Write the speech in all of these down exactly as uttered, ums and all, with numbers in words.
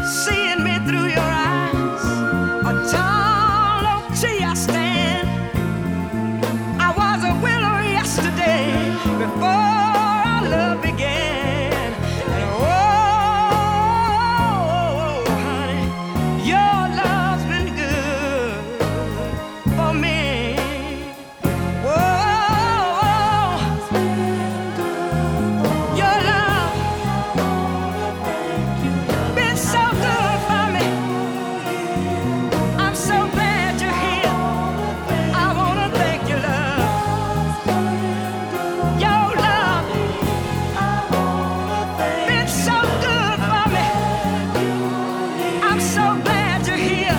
seeing me through your eyes. A tall oak tree I stand. I was a willow yesterday before our love began. And oh, honey, your love's been good for me. Whoa, your love been so good for me. I'm so glad you're here. I wanna thank you, love. Your love been so good for me. I'm so glad you're here.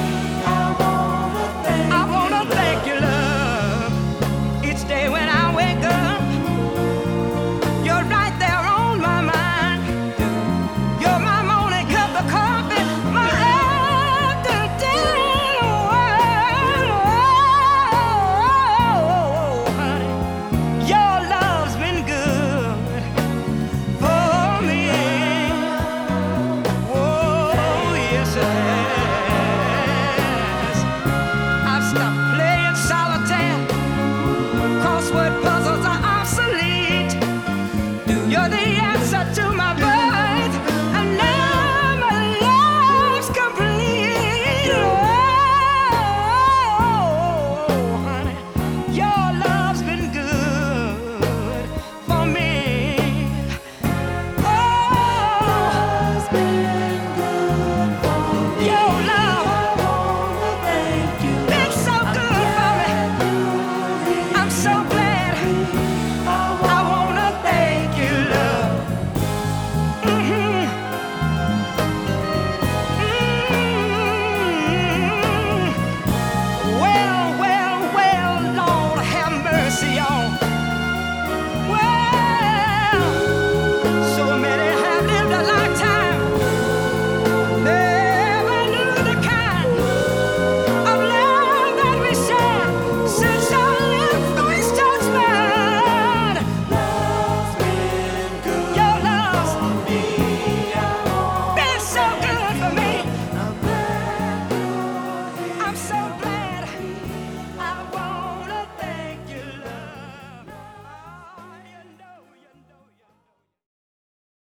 I wanna thank you, love. Each day when I wake up, you're right there on my mind. You're my morning cup of coffee, my afternoon. Oh, honey, your love's been good for me. Oh, yes, it has.